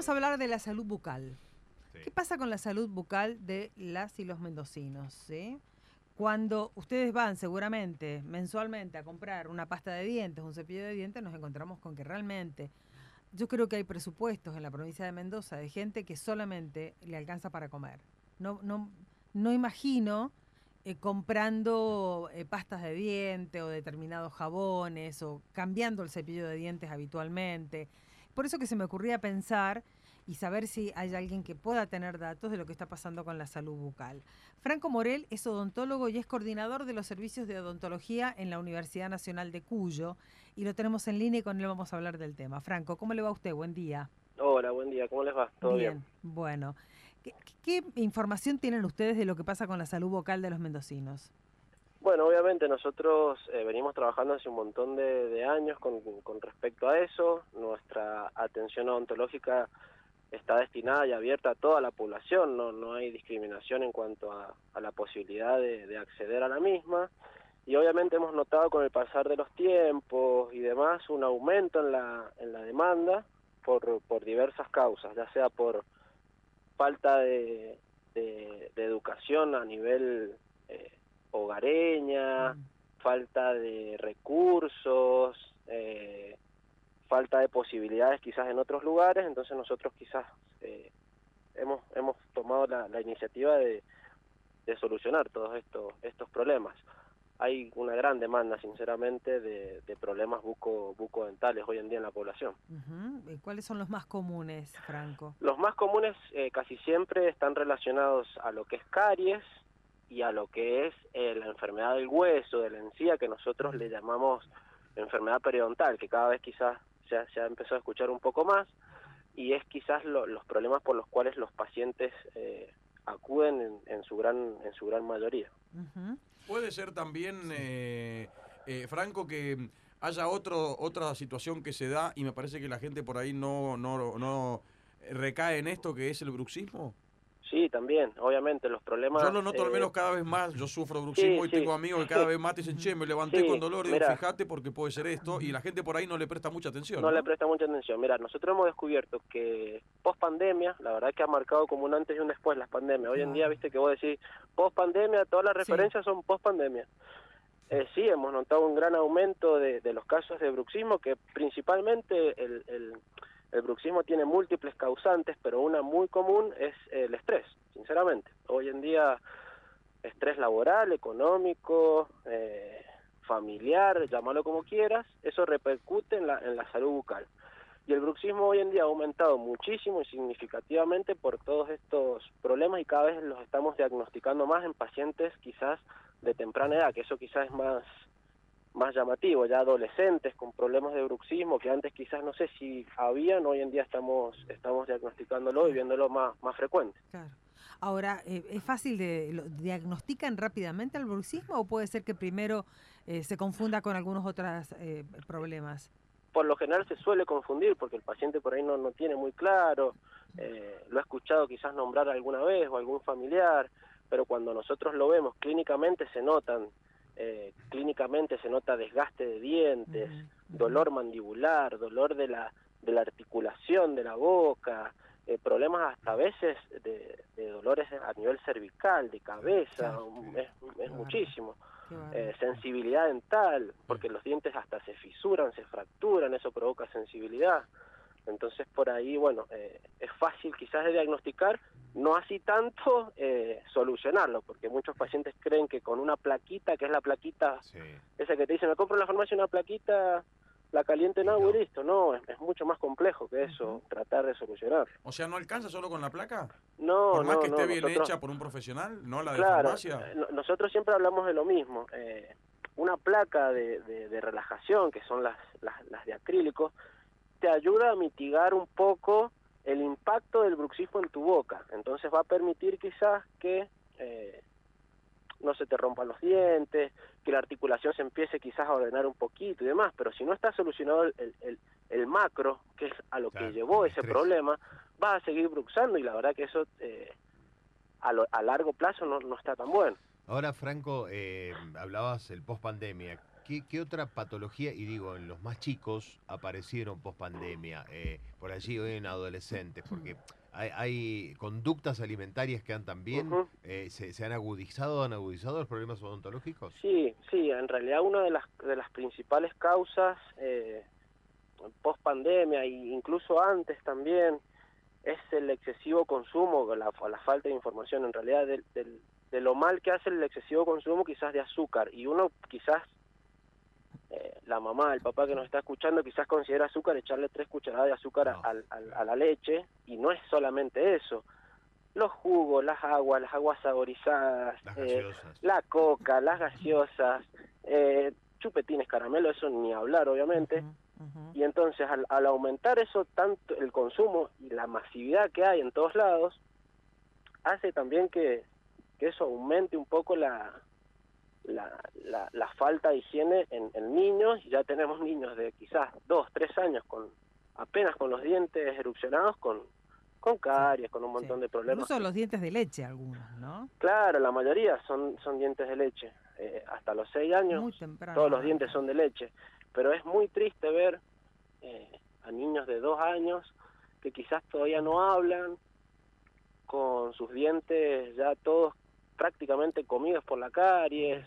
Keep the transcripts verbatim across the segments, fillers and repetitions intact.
vamos a hablar de la salud bucal. Sí. ¿Qué pasa con la salud bucal de las y los mendocinos? ¿Sí? Cuando ustedes van seguramente mensualmente a comprar una pasta de dientes, un cepillo de dientes, nos encontramos con que realmente yo creo que hay presupuestos en la provincia de Mendoza de gente que solamente le alcanza para comer. No, no, no imagino eh, comprando eh, pastas de dientes o determinados jabones o cambiando el cepillo de dientes habitualmente. Por eso que se me ocurría pensar y saber si hay alguien que pueda tener datos de lo que está pasando con la salud bucal. Franco Morel es odontólogo y es coordinador de los servicios de odontología en la Universidad Nacional de Cuyo y lo tenemos en línea y con él vamos a hablar del tema. Franco, ¿cómo le va a usted? Buen día. Hola, buen día, ¿cómo les va? ¿Todo bien? Bien, bueno. ¿Qué, qué información tienen ustedes de lo que pasa con la salud bucal de los mendocinos? Bueno, obviamente nosotros eh, venimos trabajando hace un montón de, de años con, con respecto a eso. Nuestra atención odontológica está destinada y abierta a toda la población, no, no hay discriminación en cuanto a, a la posibilidad de, de acceder a la misma. Y obviamente hemos notado con el pasar de los tiempos y demás un aumento en la, en la demanda por, por diversas causas, ya sea por falta de, de, de educación a nivel eh, hogareña, Mm. falta de recursos, eh, falta de posibilidades quizás en otros lugares. Entonces nosotros quizás eh, hemos hemos tomado la, la iniciativa de, de solucionar todos estos estos problemas. Hay una gran demanda, sinceramente, de, de problemas buco, bucodentales hoy en día en la población. Uh-huh. ¿Y cuáles son los más comunes, Franco? Los más comunes eh, casi siempre están relacionados a lo que es caries y a lo que es eh, la enfermedad del hueso, de la encía, que nosotros le llamamos enfermedad periodontal, que cada vez quizás se ha, se ha empezado a escuchar un poco más, y es quizás lo, los problemas por los cuales los pacientes eh, acuden en, en su gran en su gran mayoría. Uh-huh. Puede ser también, eh, eh, Franco, que haya otro otra situación que se da y me parece que la gente por ahí no, no, no recae en esto, que es el bruxismo. Sí, también, obviamente, los Yo problemas... lo noto al Eh, menos cada vez más, yo sufro sí, bruxismo y sí, tengo amigos que cada vez más te dicen, che, me levanté con sí, dolor, digo, mira, fíjate porque puede ser esto, y la gente por ahí no le presta mucha atención, no ¿no? le presta mucha atención. Mira, nosotros hemos descubierto que post pandemia, la verdad que ha marcado como un antes y un después las pandemias. Hoy en día, viste que vos decís post pandemia, todas las referencias sí. son post pandemia. Eh, sí, hemos notado un gran aumento de, de los casos de bruxismo, que principalmente el, el, el bruxismo tiene múltiples causantes, pero una muy común es el estrés, sinceramente. Hoy en día, estrés laboral, económico, eh, familiar, llámalo como quieras, eso repercute en la, en la salud bucal. Y el bruxismo hoy en día ha aumentado muchísimo y significativamente por todos estos problemas, y cada vez los estamos diagnosticando más en pacientes quizás de temprana edad, que eso quizás es más más llamativo, ya adolescentes con problemas de bruxismo que antes quizás no sé si habían, hoy en día estamos estamos diagnosticándolo y viéndolo más más frecuente. Claro. Ahora, eh, ¿es fácil de lo diagnostican rápidamente el bruxismo o puede ser que primero eh, se confunda con algunos otros eh, problemas? Por lo general se suele confundir porque el paciente por ahí no, no tiene muy claro, eh, lo ha escuchado quizás nombrar alguna vez o algún familiar, pero cuando nosotros lo vemos clínicamente se notan, eh, clínicamente se nota desgaste de dientes, Uh-huh, uh-huh. dolor mandibular, dolor de la, de la articulación de la boca, eh, problemas hasta a veces de, de dolores a nivel cervical, de cabeza, Claro. es, es muchísimo. Eh, Qué sensibilidad dental, porque los dientes hasta se fisuran, se fracturan, eso provoca sensibilidad. Entonces por ahí, bueno, eh, es fácil quizás de diagnosticar, no así tanto eh, solucionarlo, porque muchos pacientes creen que con una plaquita, que es la plaquita, sí. esa que te dicen, me compro en la farmacia una plaquita, la caliente en agua y listo. No, es, es mucho más complejo que eso, uh-huh. tratar de solucionar. O sea, ¿no alcanza solo con la placa? No, Por más no, que esté no, bien nosotros, hecha por un profesional, no la de claro, farmacia. Eh, nosotros siempre hablamos de lo mismo. Eh, una placa de, de, de relajación, que son las, las, las de acrílico, te ayuda a mitigar un poco el impacto del bruxismo en tu boca. Entonces va a permitir quizás que eh, no se te rompan los dientes, que la articulación se empiece quizás a ordenar un poquito y demás, pero si no está solucionado el, el, el, el macro, que es a lo claro, que llevó ese estrés. problema, vas a seguir bruxando y la verdad que eso eh, a, lo, a largo plazo no, no está tan bueno. Ahora, Franco, eh, hablabas el post-pandemia. ¿qué, qué otra patología, y digo, en los más chicos aparecieron post pandemia, eh, por allí hoy en adolescentes, porque hay, hay conductas alimentarias que han también, Ujú. eh, se, se han agudizado, han agudizado los problemas odontológicos? Sí, sí, en realidad una de las, de las principales causas eh, post pandemia e incluso antes también es el excesivo consumo, la, la falta de información en realidad del, del, de lo mal que hace el excesivo consumo quizás de azúcar, y uno quizás, eh, la mamá, el papá que nos está escuchando quizás considera azúcar echarle tres cucharadas de azúcar No, a, a, a la leche, y no es solamente eso. Los jugos, las aguas, las aguas saborizadas, las eh, gaseosas. la coca, las gaseosas, eh, chupetines, caramelo, eso ni hablar obviamente. Ujú, ujú. Y entonces al, al aumentar eso tanto el consumo y la masividad que hay en todos lados, hace también que, que eso aumente un poco la, la, la, la falta de higiene en, en niños. Ya tenemos niños de quizás dos, tres años con apenas con los dientes erupcionados, con con caries, con un montón Sí. de problemas. Incluso los dientes de leche algunos, ¿no? Claro, la mayoría son, son dientes de leche. Eh, hasta los seis años Muy temprano. todos los dientes arrancan. son de leche. Pero es muy triste ver eh, a niños de dos años que quizás todavía no hablan, con sus dientes ya todos prácticamente comidos por la caries.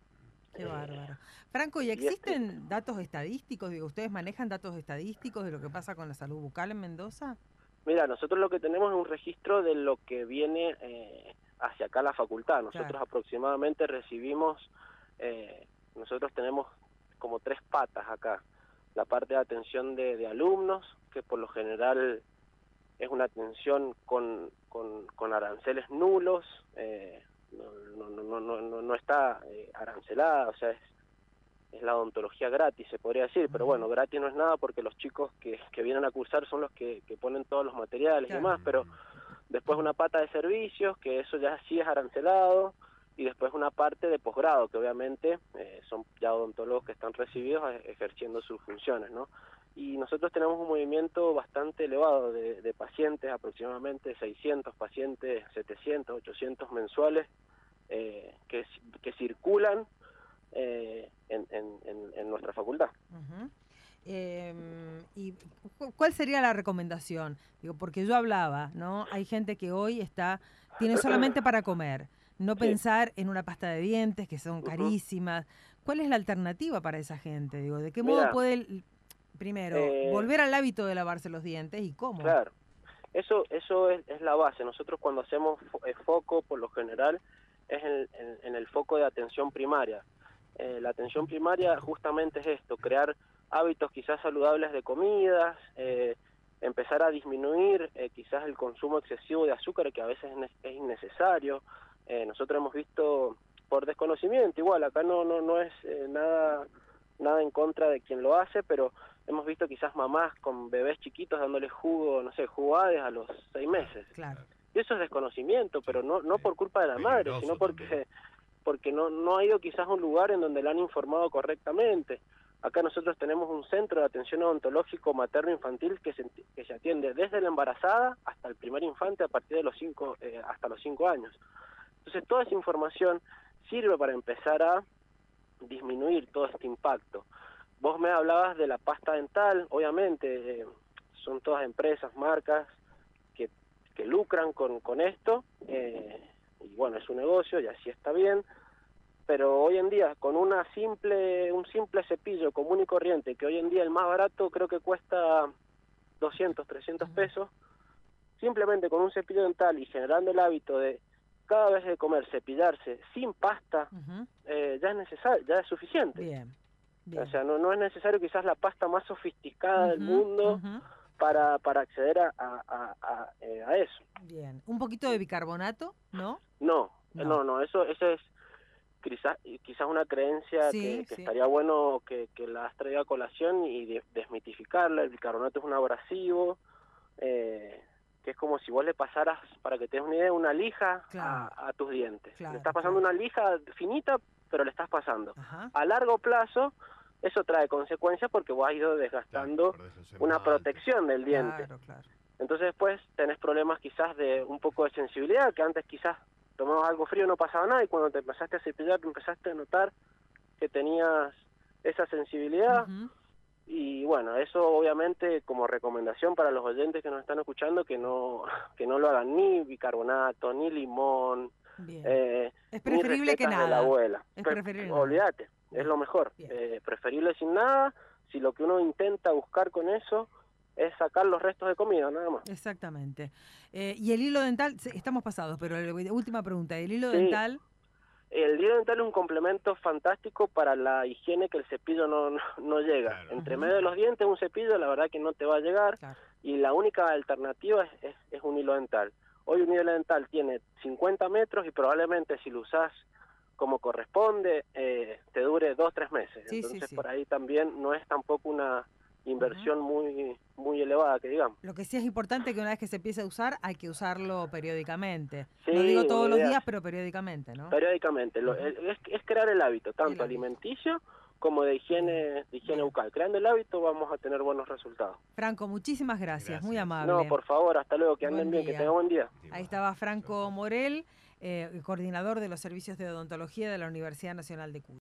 Qué Eh, bárbaro. Franco, ¿y y es triste. existen datos estadísticos? Digo, ¿ustedes manejan datos estadísticos de lo que pasa con la salud bucal en Mendoza? Mira, nosotros lo que tenemos es un registro de lo que viene eh, hacia acá a la facultad. Nosotros Claro. aproximadamente recibimos, eh, nosotros tenemos como tres patas acá. La parte de atención de, de alumnos, que por lo general es una atención con, con, con aranceles nulos, eh, no, no, no, no, no, no está eh, arancelada, o sea, es es la odontología gratis, se podría decir, pero bueno, gratis no es nada porque los chicos que, que vienen a cursar son los que, que ponen todos los materiales Claro. y demás, pero después una pata de servicios, que eso ya sí es arancelado, y después una parte de posgrado, que obviamente eh, son ya odontólogos que están recibidos eh, ejerciendo sus funciones, ¿no? Y nosotros tenemos un movimiento bastante elevado de, de pacientes, aproximadamente seiscientos pacientes, setecientos, ochocientos mensuales, eh, que, que circulan Eh, en, en, en nuestra facultad. Uh-huh. Eh, ¿Y cu- cuál sería la recomendación? Digo, porque yo hablaba, ¿no? Hay gente que hoy está, tiene solamente para comer, no Sí. pensar en una pasta de dientes que son Ujú. carísimas. ¿Cuál es la alternativa para esa gente? Digo, ¿de qué Mira, modo puede, el- primero, eh, volver al hábito de lavarse los dientes y cómo? Claro, eso eso es, es la base. Nosotros cuando hacemos fo eh, foco, por lo general, es en, en, en el foco de atención primaria. Eh, la atención primaria justamente es esto, crear hábitos quizás saludables de comidas, eh, empezar a disminuir eh, quizás el consumo excesivo de azúcar, que a veces es, es innecesario. Eh, nosotros hemos visto, por desconocimiento, igual, acá no no no es eh, nada nada en contra de quien lo hace, pero hemos visto quizás mamás con bebés chiquitos dándoles jugo, no sé, jugades a los seis meses. Claro. Y eso es desconocimiento, pero no no por culpa de la madre, sino porque porque no no ha ido quizás a un lugar en donde le han informado correctamente. Acá nosotros tenemos un centro de atención odontológico materno-infantil que se, que se atiende desde la embarazada hasta el primer infante a partir de los cinco, eh, hasta los cinco años. Entonces toda esa información sirve para empezar a disminuir todo este impacto. Vos me hablabas de la pasta dental, obviamente eh, son todas empresas, marcas que, que lucran con, con esto, eh, y bueno, es un negocio y así está bien, pero hoy en día con una simple un simple cepillo común y corriente, que hoy en día el más barato creo que cuesta doscientos, trescientos pesos, simplemente con un cepillo dental y generando el hábito de cada vez de comer cepillarse sin pasta, Uh-huh. eh, ya es necesario, ya es suficiente. Bien, bien. O sea, no, no es necesario quizás la pasta más sofisticada Uh-huh, del mundo uh-huh. para, para acceder a, a, a, a, eh, a eso. Bien. Un poquito de bicarbonato, ¿no? No, No. no, no, eso, eso es quizás quizás una creencia Sí, que, que sí. estaría bueno que, que la has traído a colación y de- desmitificarla. El bicarbonato es un abrasivo, eh, que es como si vos le pasaras, para que te des una idea, una lija Claro. a, a tus dientes. Claro, le estás pasando claro. una lija finita, pero le estás pasando. Ajá. A largo plazo, eso trae consecuencias porque vos has ido desgastando una protección del diente. Claro, claro. Entonces después tenés problemas quizás de un poco de sensibilidad, que antes quizás tomabas algo frío no pasaba nada, y cuando te empezaste a cepillar te empezaste a notar que tenías esa sensibilidad. Ujú. Y bueno, eso obviamente como recomendación para los oyentes que nos están escuchando, que no que no lo hagan ni bicarbonato, ni limón, Bien. eh, Es ni preferible que recetas de la nada. abuela. Es Pre- preferible nada. Olvídate, Bien. es lo mejor. Bien. Eh, preferible sin nada, si lo que uno intenta buscar con eso es sacar los restos de comida, nada más. Exactamente. Eh, y el hilo dental, sí, estamos pasados, pero la última pregunta, ¿el hilo Sí. dental? El hilo dental es un complemento fantástico para la higiene que el cepillo no, no, no llega. Claro. Entre Ujú. medio de los dientes un cepillo la verdad que no te va a llegar, Claro. y la única alternativa es, es, es un hilo dental. Hoy un hilo dental tiene cincuenta metros y probablemente si lo usás como corresponde eh, te dure dos, tres meses. Sí, sí, Entonces sí. por ahí también no es tampoco una inversión muy muy elevada, que digamos. Lo que sí es importante que una vez que se empiece a usar, hay que usarlo periódicamente. Sí, No digo todos una los idea días, pero periódicamente, ¿no? periódicamente. Lo- Ujú. es, es crear el hábito, tanto El hábito. alimenticio como de higiene, de higiene Bien. bucal. Creando el hábito vamos a tener buenos resultados. Franco, muchísimas gracias, muy Gracias. amable. No, por favor, hasta luego, que Buen anden bien, que día. tengan buen día. Ahí estaba Franco Morel, eh, coordinador de los servicios de odontología de la Universidad Nacional de Cuyo.